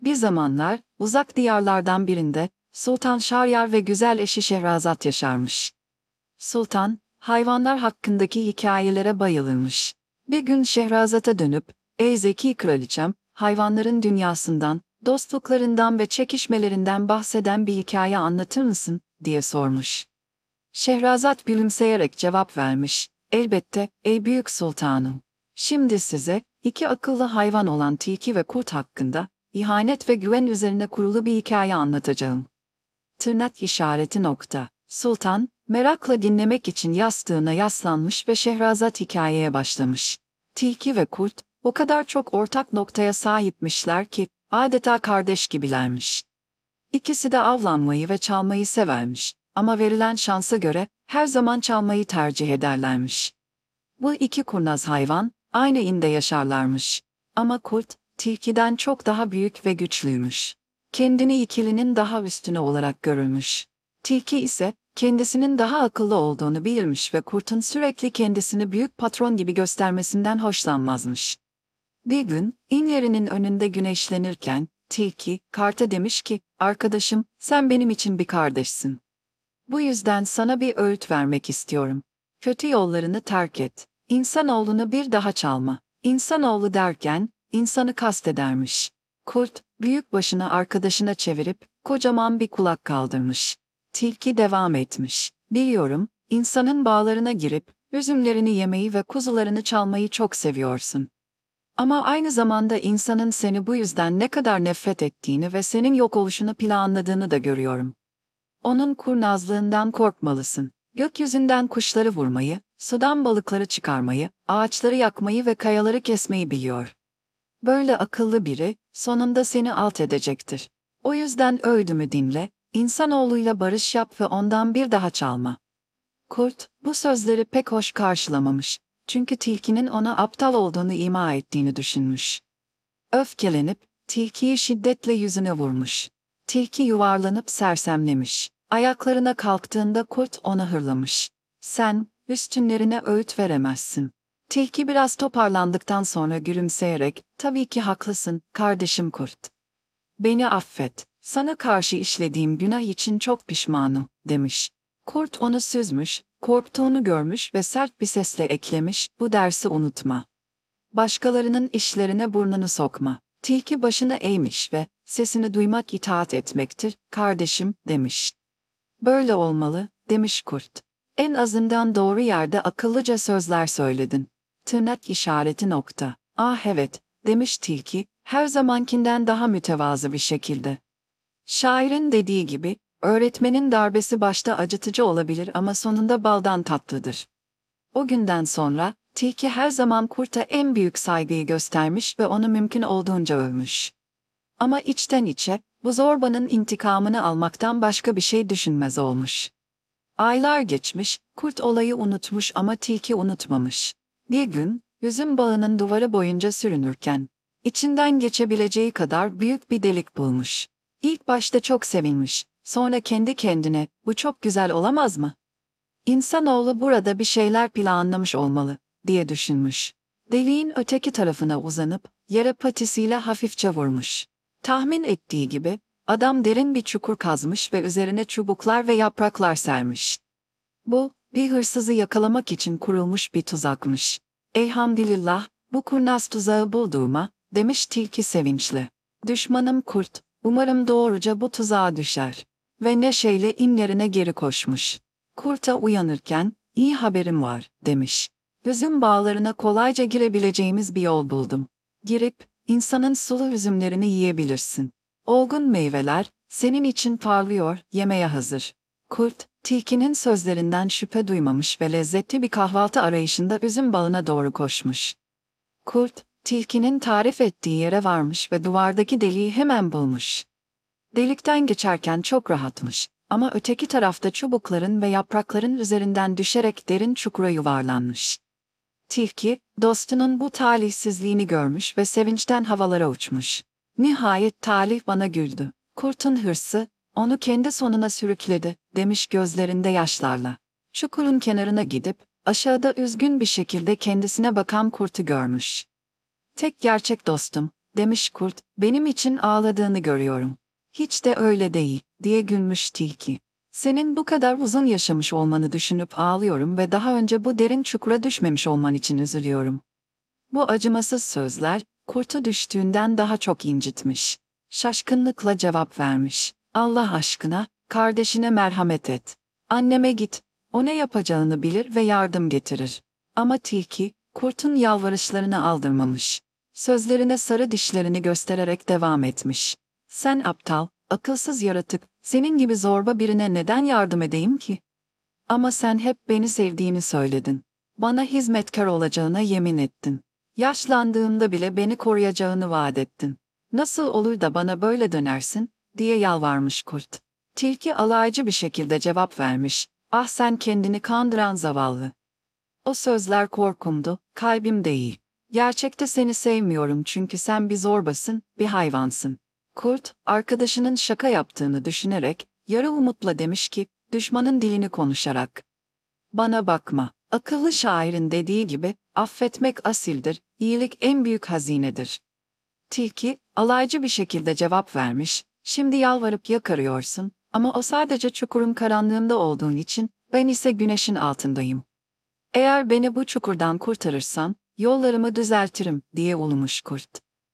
Bir zamanlar, uzak diyarlardan birinde, Sultan Şahyar ve güzel eşi Şehrazat yaşarmış. Sultan, hayvanlar hakkındaki hikayelere bayılırmış. Bir gün Şehrazat'a dönüp, "Ey zeki kraliçem, hayvanların dünyasından, dostluklarından ve çekişmelerinden bahseden bir hikaye anlatır mısın?" diye sormuş. Şehrazat gülümseyerek cevap vermiş, "Elbette, ey büyük sultanım. Şimdi size, iki akıllı hayvan olan tilki ve kurt hakkında, ihanet ve güven üzerine kurulu bir hikaye anlatacağım." Tırnak işareti nokta. Sultan, merakla dinlemek için yastığına yaslanmış ve Şehrazat hikayeye başlamış. Tilki ve kurt, o kadar çok ortak noktaya sahipmişler ki, adeta kardeş gibilermiş. İkisi de avlanmayı ve çalmayı severmiş. Ama verilen şansa göre, her zaman çalmayı tercih ederlermiş. Bu iki kurnaz hayvan, aynı inde yaşarlarmış. Ama kurt, tilkiden çok daha büyük ve güçlüymüş. Kendini ikilinin daha üstüne olarak görülmüş. Tilki ise, kendisinin daha akıllı olduğunu bilirmiş ve kurtun sürekli kendisini büyük patron gibi göstermesinden hoşlanmazmış. Bir gün, in yerinin önünde güneşlenirken, tilki, karta demiş ki, "Arkadaşım, sen benim için bir kardeşsin. Bu yüzden sana bir öğüt vermek istiyorum. Kötü yollarını terk et. İnsanoğlunu bir daha çalma." İnsanoğlu derken, insanı kastedermiş. Kurt, büyük başını arkadaşına çevirip, kocaman bir kulak kaldırmış. Tilki devam etmiş. "Biliyorum, insanın bağlarına girip, üzümlerini yemeyi ve kuzularını çalmayı çok seviyorsun. Ama aynı zamanda insanın seni bu yüzden ne kadar nefret ettiğini ve senin yok oluşunu planladığını da görüyorum. Onun kurnazlığından korkmalısın. Gökyüzünden kuşları vurmayı, sudan balıkları çıkarmayı, ağaçları yakmayı ve kayaları kesmeyi biliyor. Böyle akıllı biri, sonunda seni alt edecektir. O yüzden öğüdümü dinle, insanoğluyla barış yap ve ondan bir daha çalma." Kurt, bu sözleri pek hoş karşılamamış. Çünkü tilkinin ona aptal olduğunu ima ettiğini düşünmüş. Öfkelenip, tilkiyi şiddetle yüzüne vurmuş. Tilki yuvarlanıp sersemlemiş. Ayaklarına kalktığında kurt ona hırlamış. "Sen, üstünlerine öğüt veremezsin." Tilki biraz toparlandıktan sonra gülümseyerek, "Tabii ki haklısın, kardeşim kurt. Beni affet, sana karşı işlediğim günah için çok pişmanım," demiş. Kurt onu süzmüş, korktuğunu görmüş ve sert bir sesle eklemiş, "Bu dersi unutma. Başkalarının işlerine burnunu sokma." Tilki başını eğmiş ve, "Sesini duymak itaat etmektir, kardeşim," demiş. "Böyle olmalı," demiş kurt. "En azından doğru yerde akıllıca sözler söyledin." Tırnak işareti nokta. "Ah evet," demiş tilki, her zamankinden daha mütevazı bir şekilde. Şairin dediği gibi, öğretmenin darbesi başta acıtıcı olabilir ama sonunda baldan tatlıdır. O günden sonra, tilki her zaman kurta en büyük saygıyı göstermiş ve onu mümkün olduğunca övmüş. Ama içten içe, bu zorbanın intikamını almaktan başka bir şey düşünmez olmuş. Aylar geçmiş, kurt olayı unutmuş ama tilki unutmamış. Bir gün, üzüm bağının duvarı boyunca sürünürken, içinden geçebileceği kadar büyük bir delik bulmuş. İlk başta çok sevinmiş, sonra kendi kendine, "Bu çok güzel olamaz mı? İnsanoğlu burada bir şeyler planlamış olmalı," diye düşünmüş. Deliğin öteki tarafına uzanıp, yere patisiyle hafifçe vurmuş. Tahmin ettiği gibi, adam derin bir çukur kazmış ve üzerine çubuklar ve yapraklar sermiş. Bu, bir hırsızı yakalamak için kurulmuş bir tuzakmış. "Elhamdülillah, bu kurnaz tuzağı bulduğuma," demiş tilki sevinçle. "Düşmanım kurt, umarım doğruca bu tuzağa düşer." Ve neşeyle inlerine geri koşmuş. Kurta uyanırken, "İyi haberim var," demiş. "Üzüm bağlarına kolayca girebileceğimiz bir yol buldum. Girip, insanın sulu üzümlerini yiyebilirsin. Olgun meyveler, senin için parlıyor, yemeye hazır." Kurt, tilkinin sözlerinden şüphe duymamış ve lezzetli bir kahvaltı arayışında üzüm bağına doğru koşmuş. Kurt, tilkinin tarif ettiği yere varmış ve duvardaki deliği hemen bulmuş. Delikten geçerken çok rahatmış ama öteki tarafta çubukların ve yaprakların üzerinden düşerek derin çukura yuvarlanmış. Tilki, dostunun bu talihsizliğini görmüş ve sevinçten havalara uçmuş. "Nihayet talih bana güldü. Kurtun hırsı, onu kendi sonuna sürükledi," demiş gözlerinde yaşlarla. Çukurun kenarına gidip, aşağıda üzgün bir şekilde kendisine bakan kurtu görmüş. "Tek gerçek dostum," demiş kurt, benim için ağladığını görüyorum. Hiç de öyle değil, diye gülmüş tilki. Senin bu kadar uzun yaşamış olmanı düşünüp ağlıyorum ve daha önce bu derin çukura düşmemiş olman için üzülüyorum. Bu acımasız sözler, kurtu düştüğünden daha çok incitmiş. Şaşkınlıkla cevap vermiş. Allah aşkına, kardeşine merhamet et. Anneme git, o ne yapacağını bilir ve yardım getirir. Ama tilki, kurtun yalvarışlarını aldırmamış. Sözlerine sarı dişlerini göstererek devam etmiş. Sen aptal, akılsız yaratık, senin gibi zorba birine neden yardım edeyim ki? Ama sen hep beni sevdiğini söyledin. Bana hizmetkar olacağına yemin ettin. Yaşlandığımda bile beni koruyacağını vaat ettin. Nasıl olur da bana böyle dönersin, diye yalvarmış kurt. Tilki alaycı bir şekilde cevap vermiş. Ah sen kendini kandıran zavallı. O sözler korkumdu, kalbim değil. Gerçekte seni sevmiyorum çünkü sen bir zorbasın, bir hayvansın. Kurt, arkadaşının şaka yaptığını düşünerek, yarı umutla demiş ki, düşmanın dilini konuşarak. Bana bakma, akıllı şairin dediği gibi, affetmek asildir, iyilik en büyük hazinedir. Tilki, alaycı bir şekilde cevap vermiş, şimdi yalvarıp yakarıyorsun, ama o sadece çukurun karanlığında olduğun için, ben ise güneşin altındayım. Eğer beni bu çukurdan kurtarırsan, yollarımı düzeltirim, diye ulumuş kurt.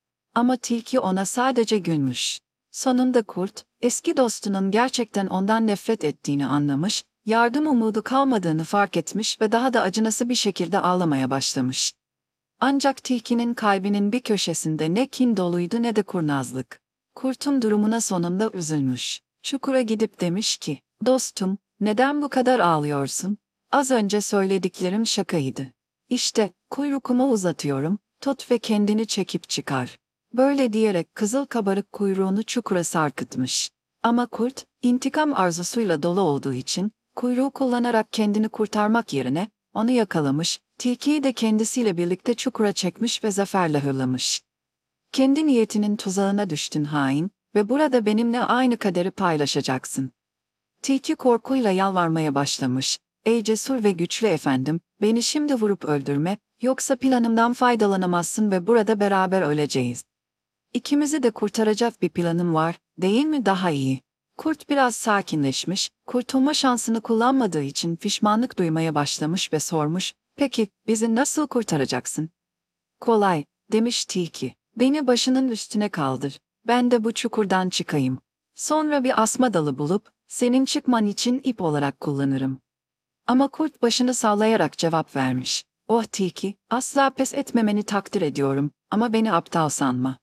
Ama tilki ona sadece gülmüş. Sonunda kurt, eski dostunun gerçekten ondan nefret ettiğini anlamış, yardım umudu kalmadığını fark etmiş ve daha da acınası bir şekilde ağlamaya başlamış. Ancak tilkinin kalbinin bir köşesinde ne kin doluydu ne de kurnazlık. Kurtun durumuna sonunda üzülmüş. Çukura gidip demiş ki, dostum, neden bu kadar ağlıyorsun? Az önce söylediklerim şakaydı. İşte, kuyruğumu uzatıyorum, tut ve kendini çekip çıkar. Böyle diyerek kızıl kabarık kuyruğunu çukura sarkıtmış. Ama kurt, intikam arzusuyla dolu olduğu için, kuyruğu kullanarak kendini kurtarmak yerine, onu yakalamış, tilkiyi de kendisiyle birlikte çukura çekmiş ve zaferle hırlamış. Kendi niyetinin tuzağına düştün hain ve burada benimle aynı kaderi paylaşacaksın. Tilki korkuyla yalvarmaya başlamış. Ey cesur ve güçlü efendim, beni şimdi vurup öldürme, yoksa planımdan faydalanamazsın ve burada beraber öleceğiz. İkimizi de kurtaracak bir planım var, değil mi daha iyi? Kurt biraz sakinleşmiş, kurtulma şansını kullanmadığı için pişmanlık duymaya başlamış ve sormuş, peki, bizi nasıl kurtaracaksın? Kolay, demiş tilki, beni başının üstüne kaldır, ben de bu çukurdan çıkayım. Sonra bir asma dalı bulup, senin çıkman için ip olarak kullanırım. Ama kurt başını sallayarak cevap vermiş. Oh tilki, asla pes etmemeni takdir ediyorum, ama beni aptal sanma.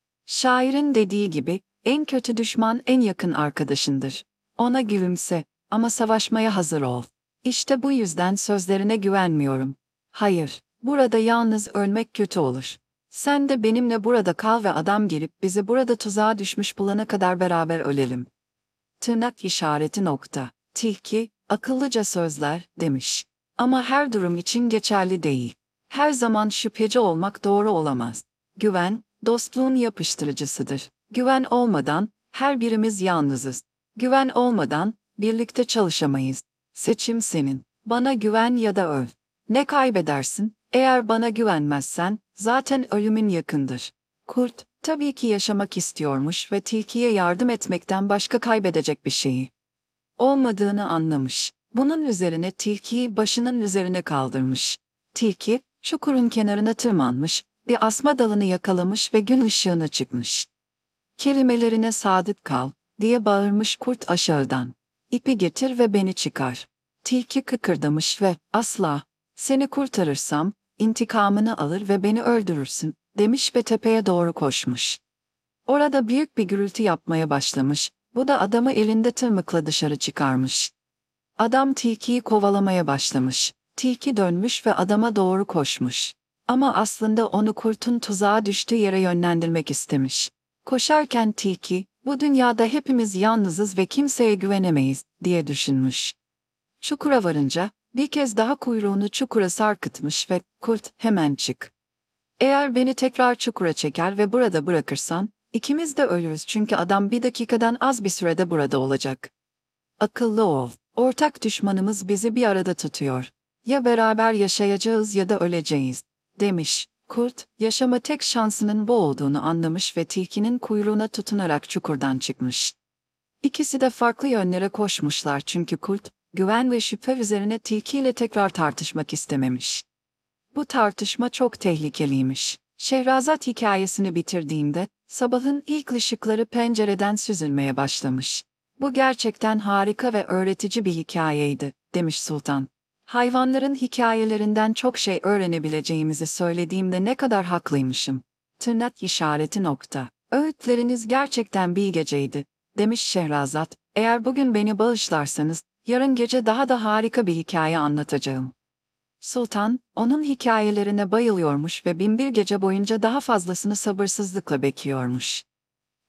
Şairin dediği gibi, en kötü düşman en yakın arkadaşındır. Ona gülümse, ama savaşmaya hazır ol. İşte bu yüzden sözlerine güvenmiyorum. Hayır, burada yalnız ölmek kötü olur. Sen de benimle burada kal ve adam gelip bizi burada tuzağa düşmüş bulana kadar beraber ölelim. Tırnak işareti nokta. Tilki, akıllıca sözler, demiş. Ama her durum için geçerli değil. Her zaman şüpheci olmak doğru olamaz. Güven, dostluğun yapıştırıcısıdır. Güven olmadan, her birimiz yalnızız. Güven olmadan, birlikte çalışamayız. Seçim senin. Bana güven ya da öl. Ne kaybedersin? Eğer bana güvenmezsen, zaten ölümün yakındır. Kurt, tabii ki yaşamak istiyormuş ve tilkiye yardım etmekten başka kaybedecek bir şeyi olmadığını anlamış. Bunun üzerine tilkiyi başının üzerine kaldırmış. Tilki, çukurun kenarına tırmanmış, bir asma dalını yakalamış ve gün ışığına çıkmış. Kelimelerine sadık kal, diye bağırmış kurt aşağıdan. İpi getir ve beni çıkar. Tilki kıkırdamış ve, asla, seni kurtarırsam, intikamını alır ve beni öldürürsün, demiş ve tepeye doğru koşmuş. Orada büyük bir gürültü yapmaya başlamış, bu da adamı elinde tırmıkla dışarı çıkarmış. Adam tilkiyi kovalamaya başlamış. Tilki dönmüş ve adama doğru koşmuş. Ama aslında onu kurtun tuzağa düştüğü yere yönlendirmek istemiş. Koşarken tilki, bu dünyada hepimiz yalnızız ve kimseye güvenemeyiz, diye düşünmüş. Çukura varınca, bir kez daha kuyruğunu çukura sarkıtmış ve, kurt, hemen çık. Eğer beni tekrar çukura çeker ve burada bırakırsan, ikimiz de ölürüz çünkü adam bir dakikadan az bir sürede burada olacak. Akıllı ol. Ortak düşmanımız bizi bir arada tutuyor. Ya beraber yaşayacağız ya da öleceğiz, demiş. Kurt, yaşama tek şansının bu olduğunu anlamış ve tilkinin kuyruğuna tutunarak çukurdan çıkmış. İkisi de farklı yönlere koşmuşlar çünkü kurt, güven ve şüphe üzerine tilkiyle tekrar tartışmak istememiş. Bu tartışma çok tehlikeliymiş. Şehrazat hikayesini bitirdiğinde, sabahın ilk ışıkları pencereden süzülmeye başlamış. Bu gerçekten harika ve öğretici bir hikayeydi, demiş Sultan. Hayvanların hikayelerinden çok şey öğrenebileceğimizi söylediğimde ne kadar haklıymışım. Tırnak işareti nokta. Öğütleriniz gerçekten bilgeceydi, demiş Şehrazat. Eğer bugün beni bağışlarsanız, yarın gece daha da harika bir hikaye anlatacağım. Sultan, onun hikayelerine bayılıyormuş ve binbir gece boyunca daha fazlasını sabırsızlıkla bekliyormuş.